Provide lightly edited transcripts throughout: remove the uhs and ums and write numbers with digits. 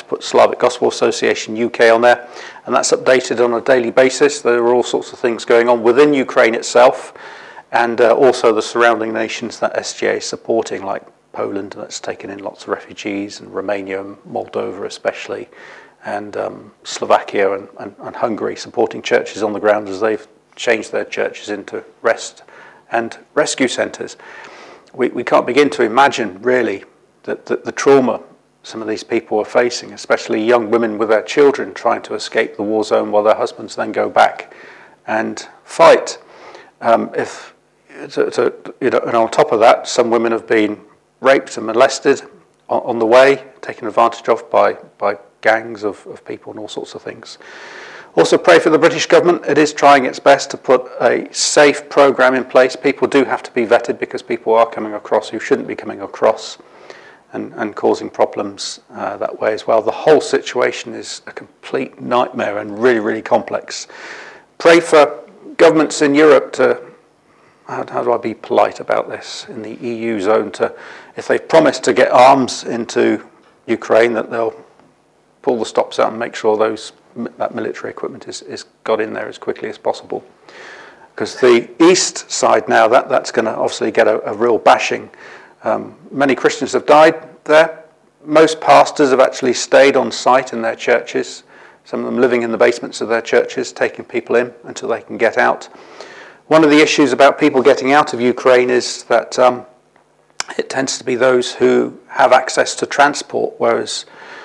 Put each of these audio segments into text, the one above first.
put Slavic Gospel Association UK on there, and that's updated on a daily basis. There are all sorts of things going on within Ukraine itself, and also the surrounding nations that SGA is supporting, like Poland, that's taken in lots of refugees, and Romania and Moldova especially, and Slovakia and Hungary supporting churches on the ground as they've changed their churches into rest and rescue centres. We can't begin to imagine really that the trauma some of these people are facing, especially young women with their children trying to escape the war zone while their husbands then go back and fight. And on top of that, some women have been raped and molested on the way, taken advantage of by gangs of people and all sorts of things. Also pray for the British government. It is trying its best to put a safe programme in place. People do have to be vetted because people are coming across who shouldn't be coming across and causing problems that way as well. The whole situation is a complete nightmare and really, really complex. Pray for governments in Europe to, how do I be polite about this, in the EU zone, to, if they've promised to get arms into Ukraine, that they'll pull the stops out and make sure that military equipment is got in there as quickly as possible. Because the east side now, that's going to obviously get a real bashing. Many Christians have died there. Most pastors have actually stayed on site in their churches, some of them living in the basements of their churches, taking people in until they can get out. One of the issues about people getting out of Ukraine is that it tends to be those who have access to transport, whereas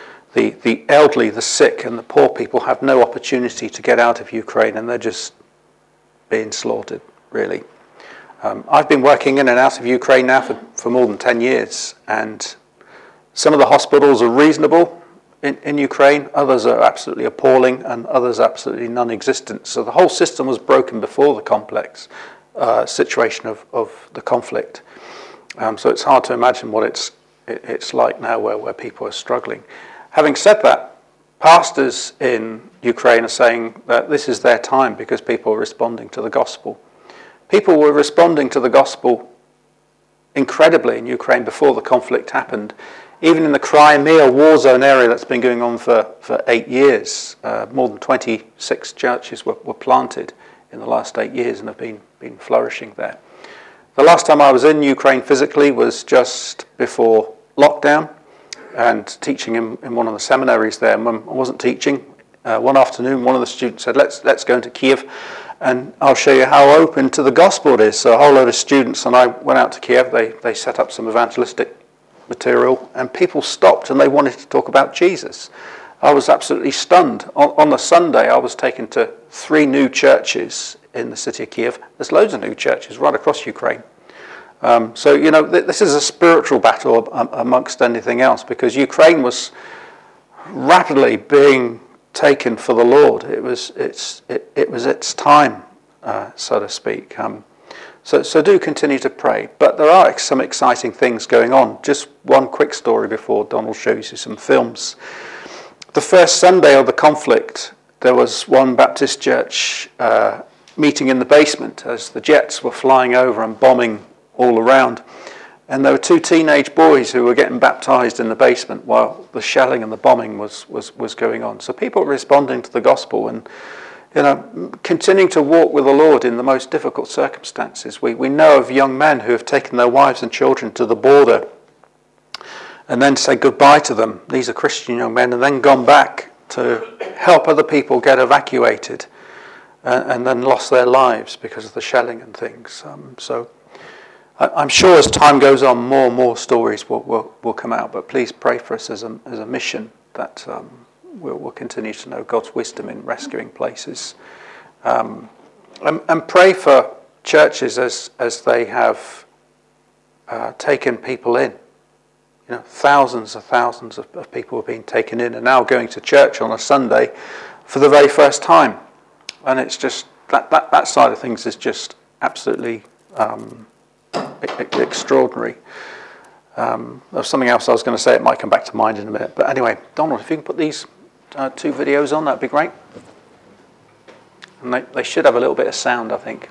the elderly, the sick and the poor people have no opportunity to get out of Ukraine, and they're just being slaughtered, really. I've been working in and out of Ukraine now for more than 10 years, and some of the hospitals are reasonable in Ukraine, others are absolutely appalling, and others absolutely non-existent. So the whole system was broken before the complex situation of the conflict. So it's hard to imagine what it's like now where people are struggling. Having said that, pastors in Ukraine are saying that this is their time because people are responding to the gospel. People were responding to the gospel incredibly in Ukraine before the conflict happened. Even in the Crimea war zone area that's been going on for 8 years, more than 26 churches were planted in the last 8 years and have been flourishing there. The last time I was in Ukraine physically was just before lockdown and teaching in one of the seminaries there. And when I wasn't teaching, one afternoon one of the students said, let's go into Kiev and I'll show you how open to the gospel it is. So a whole load of students and I went out to Kiev. They set up some evangelistic material and people stopped and they wanted to talk about Jesus. I was absolutely stunned. On the Sunday I was taken to 3 new churches in the city of Kiev. There's loads of new churches right across Ukraine. So, this is a spiritual battle amongst anything else, because Ukraine was rapidly being taken for the Lord. It was its time, so to speak. So do continue to pray. But there are some exciting things going on. Just one quick story before Donald shows you some films. The first Sunday of the conflict, there was one Baptist church meeting in the basement as the jets were flying over and bombing all around. And there were 2 teenage boys who were getting baptized in the basement while the shelling and the bombing was going on. So people are responding to the gospel and continuing to walk with the Lord in the most difficult circumstances. We know of young men who have taken their wives and children to the border and then said goodbye to them. These are Christian young men, and then gone back to help other people get evacuated and then lost their lives because of the shelling and things. So I'm sure as time goes on, more and more stories will come out, but please pray for us as a mission that we'll continue to know God's wisdom in rescuing places. And pray for churches as they have taken people in. Thousands of people have been taken in and now going to church on a Sunday for the very first time. And it's just, that side of things is just absolutely extraordinary. There's something else I was going to say, it might come back to mind in a minute. But anyway, Donald, if you can put these 2 videos on, that'd be great. And they should have a little bit of sound, I think.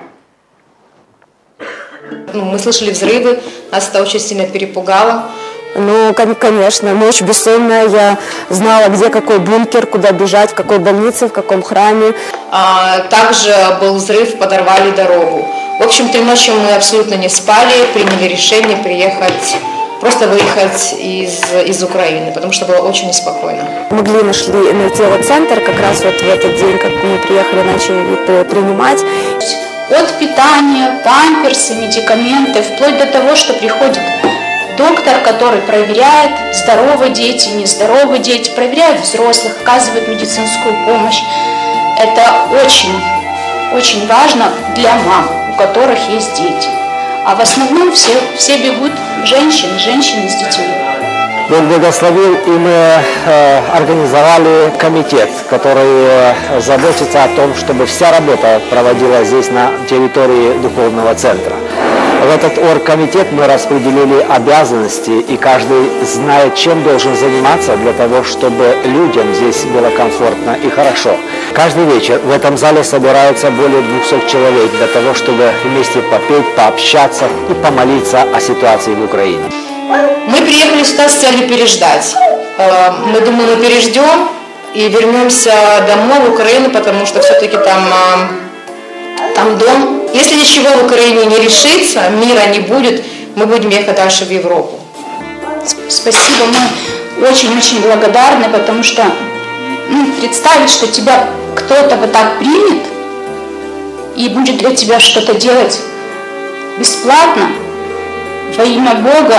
Мы слышали взрывы, нас это очень сильно перепугало. Ну, конечно, ночь бессонная, я знала, где какой бункер, куда бежать, в какой больнице, в каком храме. Также был взрыв, подорвали дорогу. В общем, 3 ночи мы абсолютно не спали, приняли решение просто выехать из Украины, потому что было очень неспокойно. Нашли найти вот центр, как раз вот в этот день, как мы приехали, начали принимать. От питания, памперсы, медикаменты, вплоть до того, что приходит доктор, который проверяет, здоровы дети, нездоровы дети, проверяет взрослых, оказывает медицинскую помощь. Это очень, очень важно для мам, у которых есть дети. А в основном все бегут женщины с детьми. Бог благословил, и мы организовали комитет, который заботится о том, чтобы вся работа проводилась здесь на территории духовного центра. В этот оргкомитет мы распределили обязанности, и каждый знает, чем должен заниматься для того, чтобы людям здесь было комфортно и хорошо. Каждый вечер в этом зале собирается более 200 человек для того, чтобы вместе попеть, пообщаться и помолиться о ситуации в Украине. Мы приехали сюда с целью переждать. Мы думали, мы переждем и вернемся домой в Украину, потому что все-таки там дом. Если ничего в Украине не решится, мира не будет, мы будем ехать дальше в Европу. Спасибо, мы очень-очень благодарны, потому что представить, что тебя кто-то вот так примет и будет для тебя что-то делать бесплатно, во имя Бога,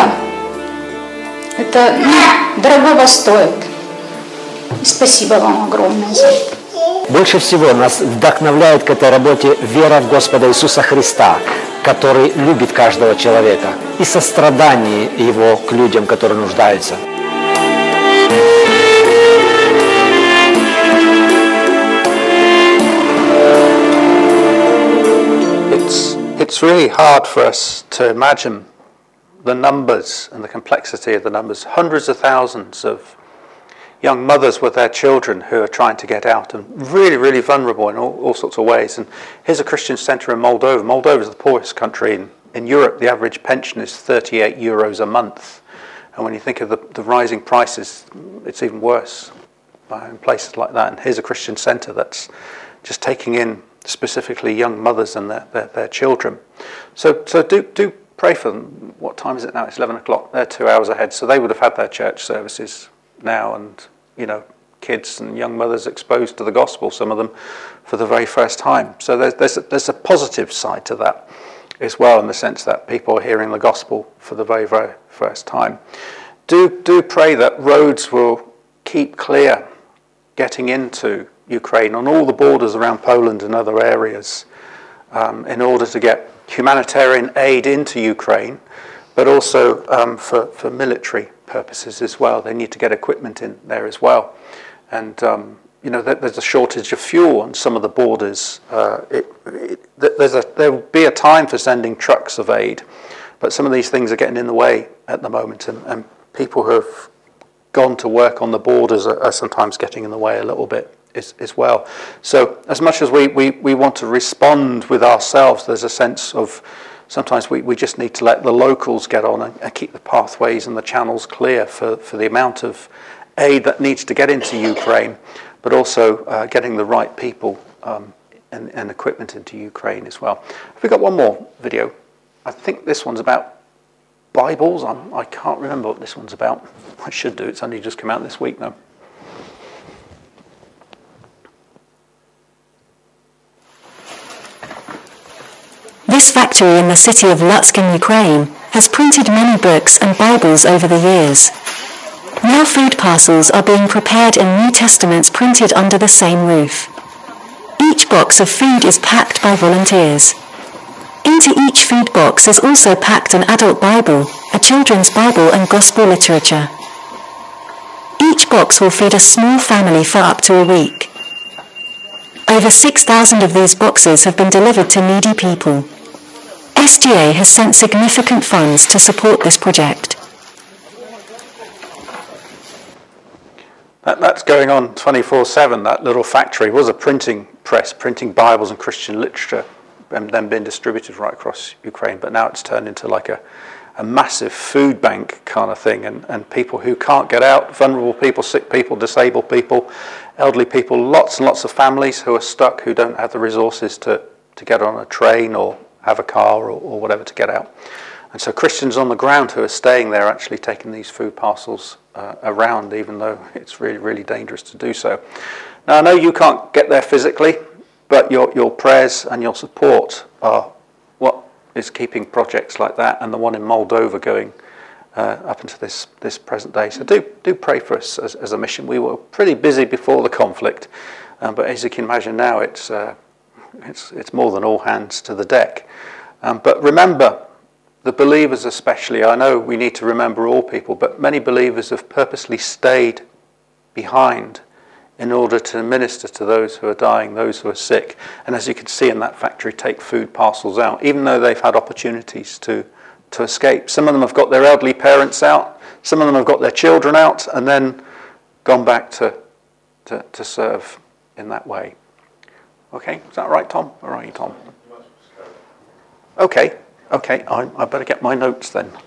это дорогого стоит. И спасибо вам огромное за это. Больше всего нас вдохновляет к этой работе вера в Господа Иисуса Христа, который любит каждого человека, и сострадание Его к людям, которые нуждаются. It's really hard for us to imagine the numbers and the complexity of the numbers. Hundreds of thousands of young mothers with their children who are trying to get out and really, really vulnerable in all sorts of ways. And here's a Christian centre in Moldova. Moldova is the poorest country in Europe. The average pension is 38 euros a month. And when you think of the rising prices, it's even worse in places like that. And here's a Christian centre that's just taking in specifically young mothers and their children. So do pray for them. What time is it now? It's 11 o'clock. They're 2 hours ahead. So they would have had their church services now, and kids and young mothers exposed to the gospel, some of them for the very first time. So there's a positive side to that as well, in the sense that people are hearing the gospel for the very, very first time. Do pray that roads will keep clear getting into Ukraine on all the borders around Poland and other areas in order to get humanitarian aid into Ukraine, but also for military purposes as well. They need to get equipment in there as well. And there's a shortage of fuel on some of the borders. There will be a time for sending trucks of aid, but some of these things are getting in the way at the moment, and people who have gone to work on the borders are sometimes getting in the way a little bit as well. So as much as we want to respond with ourselves, there's a sense of sometimes we just need to let the locals get on and keep the pathways and the channels clear for the amount of aid that needs to get into Ukraine, but also getting the right people and equipment into Ukraine as well. Have we got one more video? I think this one's about Bibles. I can't remember what this one's about. I should do. It's only just come out this week though. This factory in the city of Lutsk in Ukraine has printed many books and Bibles over the years. Now food parcels are being prepared and New Testaments printed under the same roof. Each box of food is packed by volunteers. Into each food box is also packed an adult Bible, a children's Bible and gospel literature. Each box will feed a small family for up to a week. Over 6,000 of these boxes have been delivered to needy people. SGA has sent significant funds to support this project. That's going on 24/7. That little factory was a printing press, printing Bibles and Christian literature, and then being distributed right across Ukraine. But now it's turned into like massive food bank kind of thing, and people who can't get out, vulnerable people, sick people, disabled people, elderly people, lots and lots of families who are stuck, who don't have the resources to get on a train or have a car or whatever to get out. And so Christians on the ground who are staying there actually taking these food parcels around, even though it's really, really dangerous to do so. Now, I know you can't get there physically, but your prayers and your support are what is keeping projects like that and the one in Moldova going up into this present day. So do pray for us as a mission. We were pretty busy before the conflict, but as you can imagine now, it's more than all hands to the deck. But remember, the believers especially, I know we need to remember all people, but many believers have purposely stayed behind in order to minister to those who are dying, those who are sick. And as you can see in that factory, take food parcels out, even though they've had opportunities to escape. Some of them have got their elderly parents out, some of them have got their children out, and then gone back to serve in that way. Okay, is that right, Tom? All right, Tom. Okay, I better get my notes then.